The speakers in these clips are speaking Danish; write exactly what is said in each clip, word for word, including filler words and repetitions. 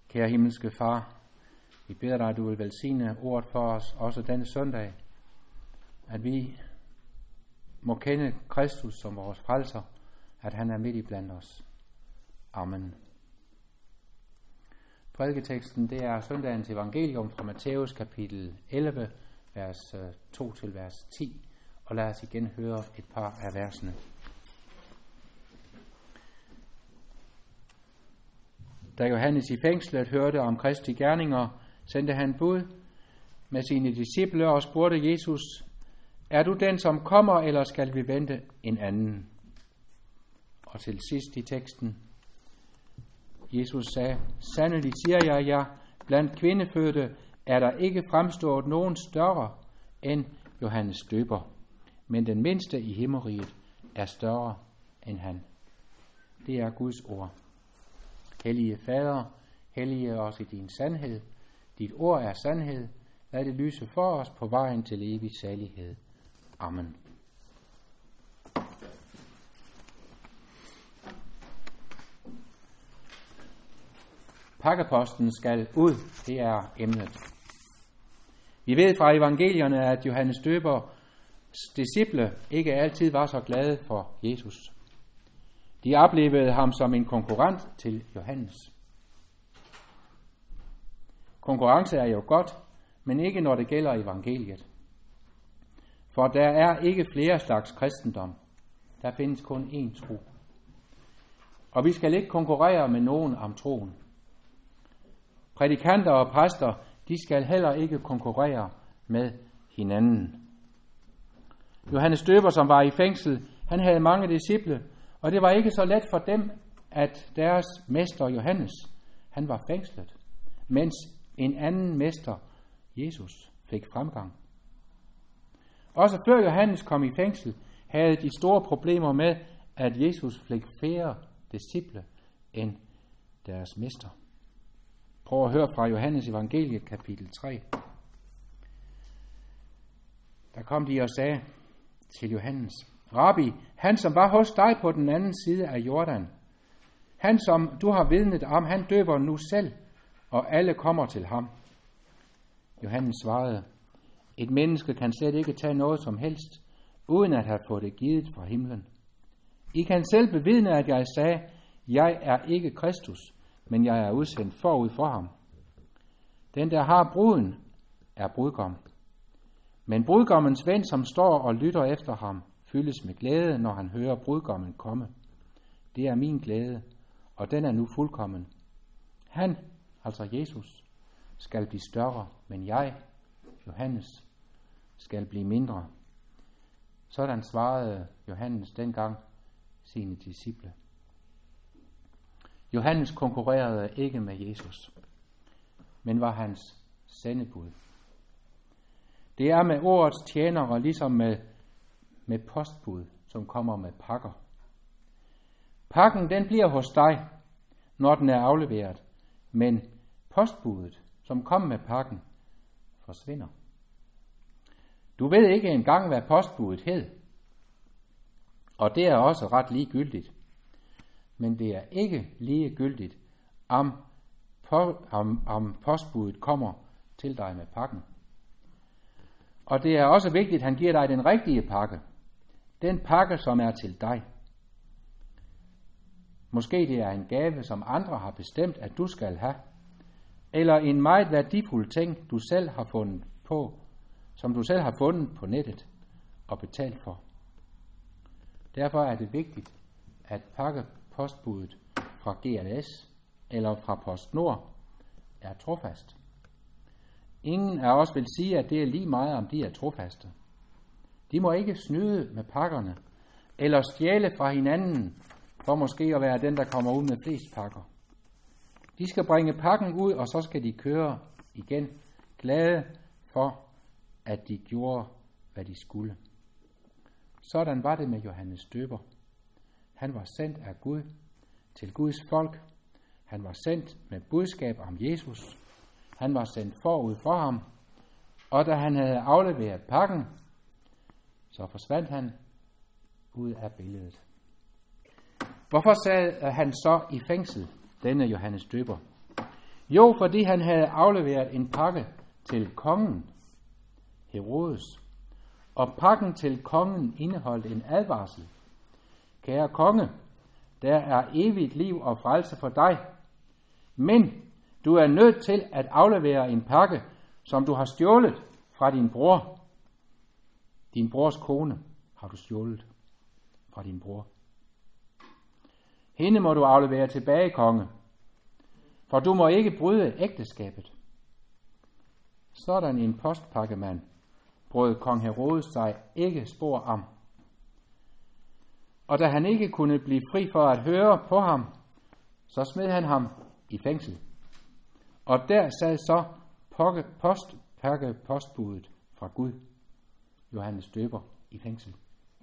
Kære himmelske Far, vi beder dig, at du vil velsigne ordet for os, også denne søndag, at vi må kende Kristus som vores frelser, at han er midt i blandt os. Amen. Prædiketeksten, det er søndagens evangelium fra Matthæus kapitel elleve, vers to til vers ti, og lad os igen høre et par af versene. Da Johannes i fængslet hørte om Kristi gerninger, sendte han bud med sine disciple og spurgte Jesus, er du den, som kommer, eller skal vi vente en anden? Og til sidst i teksten, Jesus sagde, sandelig siger jeg jer, blandt kvindefødte er der ikke fremstået nogen større end Johannes Døber, men den mindste i himmeriget er større end han. Det er Guds ord. Hellige Fader, hellige os i din sandhed. Dit ord er sandhed. Lad det lyse for os på vejen til evig salighed. Amen. Pakkeposten skal ud, det er emnet. Vi ved fra evangelierne, at Johannes Døbers disciple ikke altid var så glade for Jesus. De oplevede ham som en konkurrent til Johannes. Konkurrence er jo godt, men ikke når det gælder evangeliet. For der er ikke flere slags kristendom. Der findes kun én tro. Og vi skal ikke konkurrere med nogen om troen. Prædikanter og præster, de skal heller ikke konkurrere med hinanden. Johannes Døber, som var i fængsel, han havde mange disciple, og det var ikke så let for dem, at deres mester Johannes, han var fængslet, mens en anden mester, Jesus, fik fremgang. Også før Johannes kom i fængsel, havde de store problemer med, at Jesus fik færre disciple end deres mester. Prøv at høre fra Johannes evangeliet kapitel tre. Der kom de og sagde til Johannes, Rabbi, han som var hos dig på den anden side af Jordan, han som du har vidnet om, han døber nu selv, og alle kommer til ham. Johannes svarede, et menneske kan slet ikke tage noget som helst, uden at have fået det givet fra himlen. I kan selv bevidne, at jeg sagde, jeg er ikke Kristus, men jeg er udsendt forud for ham. Den, der har bruden, er brudgom. Men brudgommens ven, som står og lytter efter ham, fyldes med glæde, når han hører brudgommen komme. Det er min glæde, og den er nu fuldkommen. Han, altså Jesus, skal blive større, men jeg, Johannes, skal blive mindre. Sådan svarede Johannes dengang sine disciple. Johannes konkurrerede ikke med Jesus, men var hans sendebud. Det er med ordets tjenere, ligesom med, med postbud, som kommer med pakker. Pakken, den bliver hos dig, når den er afleveret, men postbudet, som kom med pakken, forsvinder. Du ved ikke engang, hvad postbudet hed, og det er også ret ligegyldigt. Men det er ikke ligegyldigt, om, om, om postbudet kommer til dig med pakken. Og det er også vigtigt, at han giver dig den rigtige pakke. Den pakke, som er til dig. Måske det er en gave, som andre har bestemt, at du skal have. Eller en meget værdifuld ting, du selv har fundet på, som du selv har fundet på nettet og betalt for. Derfor er det vigtigt, at pakke postbudet fra G L S eller fra PostNord er trofast. Ingen af os vil sige, at det er lige meget, om de er trofaste. De må ikke snyde med pakkerne eller stjæle fra hinanden for måske at være den, der kommer ud med flest pakker. De skal bringe pakken ud, og så skal de køre igen, glade for, at de gjorde, hvad de skulle. Sådan var det med Johannes Døber. Han var sendt af Gud til Guds folk. Han var sendt med budskab om Jesus. Han var sendt forud for ham. Og da han havde afleveret pakken, så forsvandt han ud af billedet. Hvorfor sad han så i fængsel, denne Johannes Døber? Jo, fordi han havde afleveret en pakke til kongen, Herodes. Og pakken til kongen indeholdt en advarsel. Kære konge, der er evigt liv og frelse for dig. Men du er nødt til at aflevere en pakke, som du har stjålet fra din bror. Din brors kone har du stjålet fra din bror. Hende må du aflevere tilbage, konge, for du må ikke bryde ægteskabet. Sådan en postpakkemand brød kong Herodes sig ikke spor om. Og da han ikke kunne blive fri for at høre på ham, så smed han ham i fængsel. Og der sad så postpakke postbudet fra Gud, Johannes Døber, i fængsel.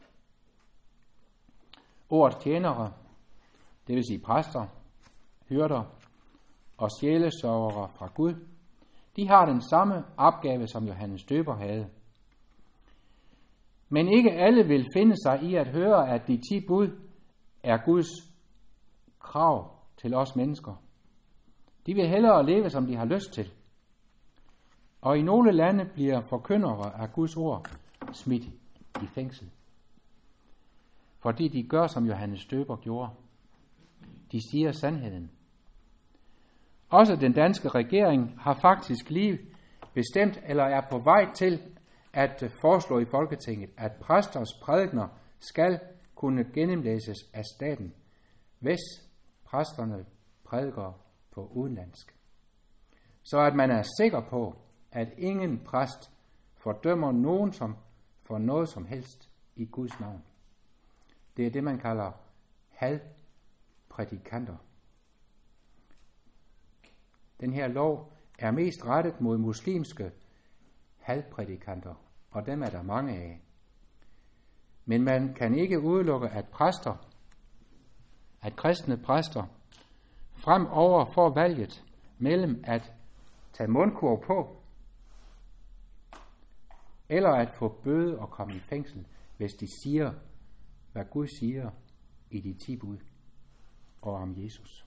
Ordet tjenere, det vil sige præster, hyrder og sjælesørgere fra Gud, de har den samme opgave, som Johannes Døber havde. Men ikke alle vil finde sig i at høre, at de ti bud er Guds krav til os mennesker. De vil hellere leve, som de har lyst til. Og i nogle lande bliver forkyndere af Guds ord smidt i fængsel. Fordi de gør, som Johannes Døber gjorde. De siger sandheden. Også den danske regering har faktisk lige bestemt, eller er på vej til at foreslå i Folketinget, at præsters prædikener skal kunne gennemlæses af staten, hvis præsterne prædiker på udenlandsk. Så at man er sikker på, at ingen præst fordømmer nogen som for noget som helst i Guds navn. Det er det, man kalder hadprædikanter. Den her lov er mest rettet mod muslimske hadprædikanter, og dem er der mange af. Men man kan ikke udelukke, at præster, at kristne præster, fremover får valget mellem at tage mundkurv på, eller at få bøde og komme i fængsel, hvis de siger, hvad Gud siger i de ti bud og om Jesus.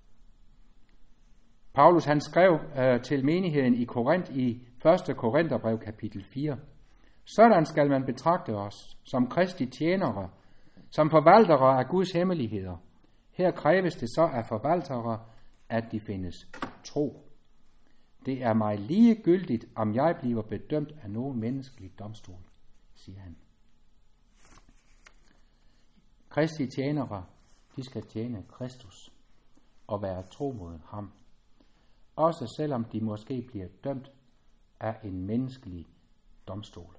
Paulus han skrev øh, til menigheden i Korinth i første Korintherbrev kapitel fire. Sådan skal man betragte os som Kristi tjenere, som forvaltere af Guds hemmeligheder. Her kræves det så af forvaltere, at de findes tro. Det er mig ligegyldigt, om jeg bliver bedømt af nogen menneskelig domstol, siger han. Kristi tjenere, de skal tjene Kristus og være tro mod ham. Også selvom de måske bliver dømt af en menneskelig domstol.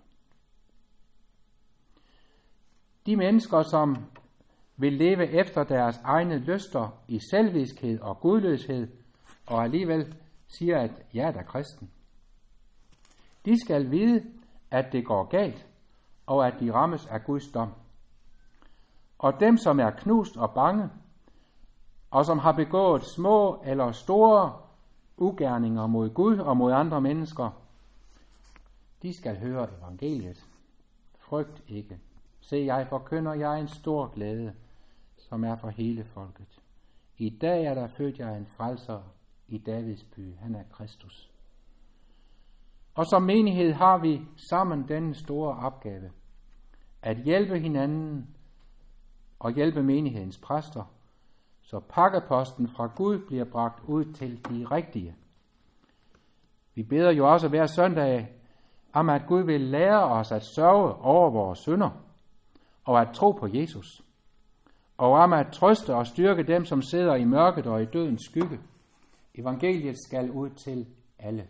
De mennesker, som vil leve efter deres egne lyster i selvviskhed og gudløshed, og alligevel siger, at jeg er da kristen. De skal vide, at det går galt, og at de rammes af Guds dom. Og dem, som er knust og bange, og som har begået små eller store ugerninger mod Gud og mod andre mennesker, de skal høre evangeliet. Frygt ikke. Se, jeg forkynder jeg en stor glæde, som er for hele folket. I dag er der født jeg en frelser i Davids by. Han er Kristus. Og som menighed har vi sammen denne store opgave, at hjælpe hinanden og hjælpe menighedens præster, så pakkeposten fra Gud bliver bragt ud til de rigtige. Vi beder jo også hver søndag om, at Gud vil lære os at sørge over vores synder, og at tro på Jesus, og om at trøste og styrke dem, som sidder i mørket og i dødens skygge. Evangeliet skal ud til alle.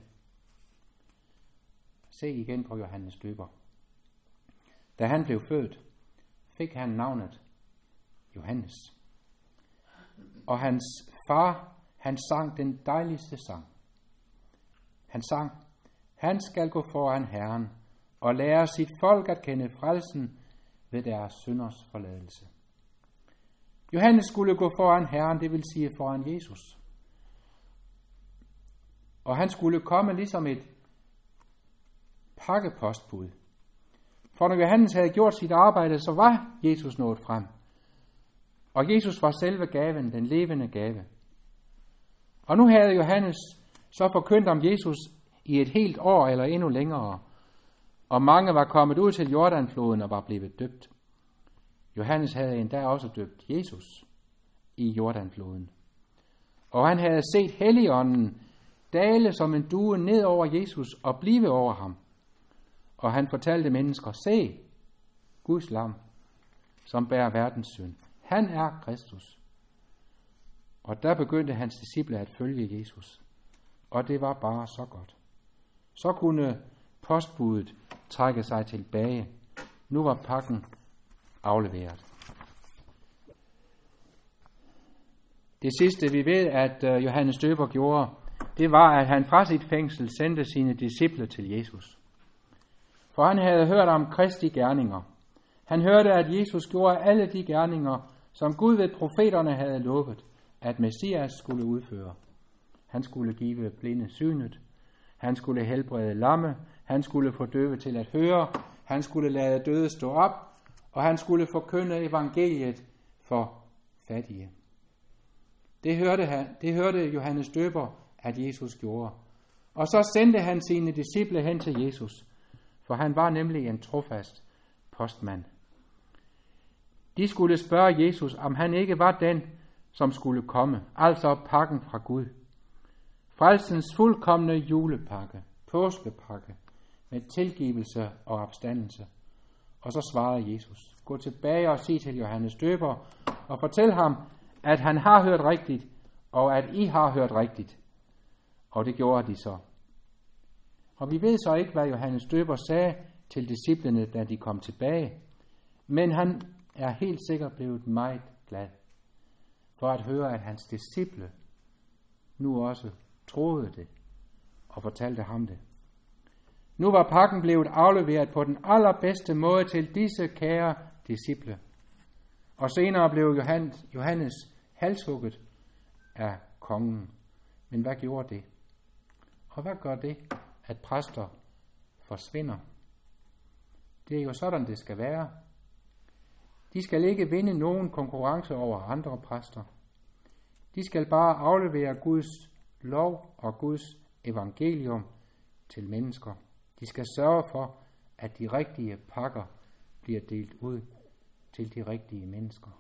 Se igen på Johannes Døber. Da han blev født, fik han navnet Johannes. Og hans far, han sang den dejligste sang. Han sang, han skal gå foran Herren og lære sit folk at kende frelsen ved deres synders forladelse. Johannes skulle gå foran Herren, det vil sige foran Jesus. Og han skulle komme ligesom et pakkepostbud. For når Johannes havde gjort sit arbejde, så var Jesus nået frem. Og Jesus var selve gaven, den levende gave. Og nu havde Johannes så forkyndte om Jesus i et helt år eller endnu længere, og mange var kommet ud til Jordanfloden og var blevet døbt. Johannes havde endda også døbt Jesus i Jordanfloden. Og han havde set Helligånden dale som en due ned over Jesus og blive over ham. Og han fortalte mennesker, se, Guds lam, som bærer verdens synd. Han er Kristus. Og der begyndte hans disciple at følge Jesus. Og det var bare så godt. Så kunne postbudet trække sig tilbage. Nu var pakken afleveret. Det sidste vi ved, at Johannes Døber gjorde, det var, at han fra sit fængsel sendte sine disciple til Jesus. For han havde hørt om Kristi gerninger. Han hørte, at Jesus gjorde alle de gerninger, som Gud ved profeterne havde lovet, at Messias skulle udføre. Han skulle give blinde synet. Han skulle helbrede lamme. Han skulle få døve til at høre. Han skulle lade døde stå op. Og han skulle forkynde evangeliet for fattige. Det hørte, han, det hørte Johannes Døber, at Jesus gjorde. Og så sendte han sine disciple hen til Jesus, for han var nemlig en trofast postmand. De skulle spørge Jesus, om han ikke var den, som skulle komme, altså pakken fra Gud. Frelsens fuldkomne julepakke, påskepakke, med tilgivelse og opstandelse. Og så svarede Jesus, gå tilbage og sig til Johannes Døber, og fortæl ham, at han har hørt rigtigt, og at I har hørt rigtigt. Og det gjorde de så. Og vi ved så ikke, hvad Johannes Døber sagde til disciplene, da de kom tilbage. Men han er helt sikkert blevet meget glad for at høre, at hans disciple nu også troede det og fortalte ham det. Nu var pakken blevet afleveret på den allerbedste måde til disse kære disciple. Og senere blev Johannes, Johannes halshugget af kongen. Men hvad gjorde det? Og hvad gør det, at præster forsvinder? Det er jo sådan, det skal være. De skal ikke vinde nogen konkurrence over andre præster. De skal bare aflevere Guds lov og Guds evangelium til mennesker. De skal sørge for, at de rigtige pakker bliver delt ud til de rigtige mennesker.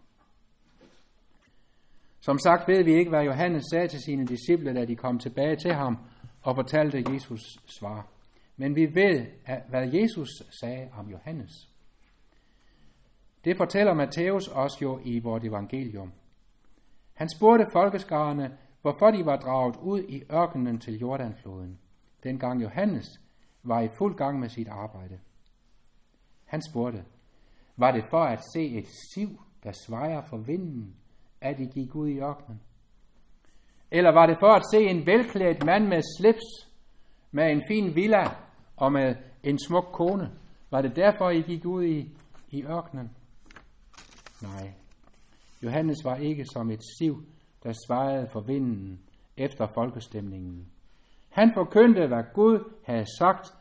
Som sagt ved vi ikke, hvad Johannes sagde til sine disciple, da de kom tilbage til ham og fortalte Jesus svar. Men vi ved, hvad Jesus sagde om Johannes. Det fortæller Matthæus os jo i vort evangelium. Han spurgte folkeskarerne, hvorfor de var draget ud i ørkenen til Jordanfloden, dengang Johannes var i fuld gang med sit arbejde. Han spurgte, var det for at se et siv, der svejer for vinden, at de gik ud i ørkenen? Eller var det for at se en velklædt mand med slips, med en fin villa og med en smuk kone? Var det derfor, I gik ud i, i ørkenen? Nej, Johannes var ikke som et siv, der svajede for vinden efter folkestemningen. Han forkyndte, hvad Gud havde sagt,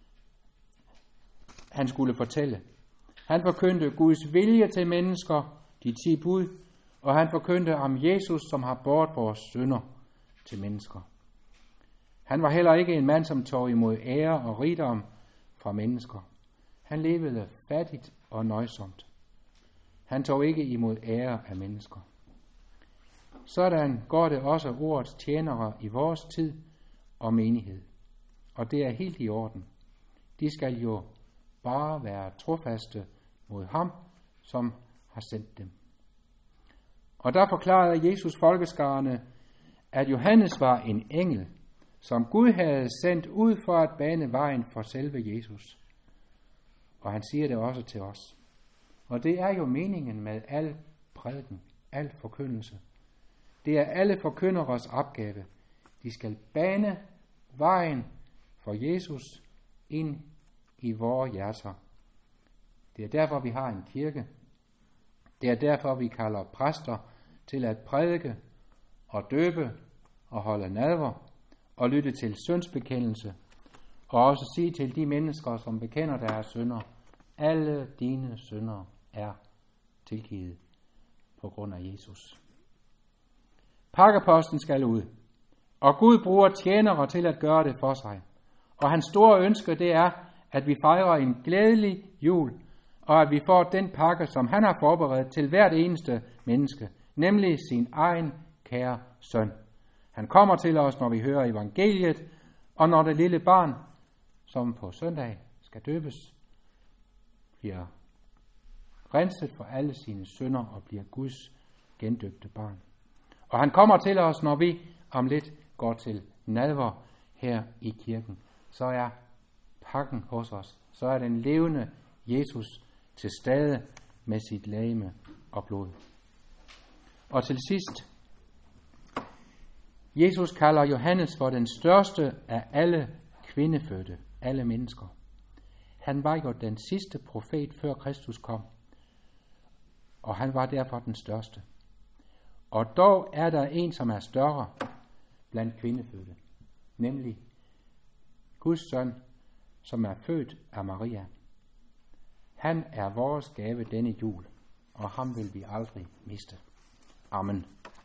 han skulle fortælle. Han forkyndte Guds vilje til mennesker, de ti bud, og han forkyndte om Jesus, som har båret vores synder til mennesker. Han var heller ikke en mand, som tog imod ære og rigdom fra mennesker. Han levede fattigt og nøjsomt. Han tog ikke imod ære af mennesker. Sådan går det også ordets tjenere i vores tid og menighed. Og det er helt i orden. De skal jo bare være trofaste mod ham, som har sendt dem. Og der forklarede Jesus folkeskarerne, at Johannes var en engel, som Gud havde sendt ud for at bane vejen for selve Jesus. Og han siger det også til os. Og det er jo meningen med al prædiken, al forkyndelse. Det er alle forkynderes opgave. De skal bane vejen for Jesus ind i vores hjerter. Det er derfor, vi har en kirke. Det er derfor, vi kalder præster til at prædike og døbe og holde nadver og lytte til syndsbekendelse og også sige til de mennesker, som bekender deres synder, alle dine synder er tilgivet på grund af Jesus. Pakkeposten skal ud. Og Gud bruger tjenere til at gøre det for sig. Og hans store ønske, det er, at vi fejrer en glædelig jul, og at vi får den pakke, som han har forberedt til hvert eneste menneske, nemlig sin egen kære søn. Han kommer til os, når vi hører evangeliet, og når det lille barn, som på søndag skal døbes, bliver renset for alle sine synder og bliver Guds gendøbte barn. Og han kommer til os, når vi om lidt går til nadver her i kirken. Så er pakken hos os. Så er den levende Jesus til stede med sit legeme og blod. Og til sidst, Jesus kalder Johannes for den største af alle kvindefødte, alle mennesker. Han var jo den sidste profet, før Kristus kom, og han var derfor den største. Og dog er der en, som er større blandt kvindefødte, nemlig Guds søn, som er født af Maria. Han er vores gave denne jul, og ham vil vi aldrig miste. Amen.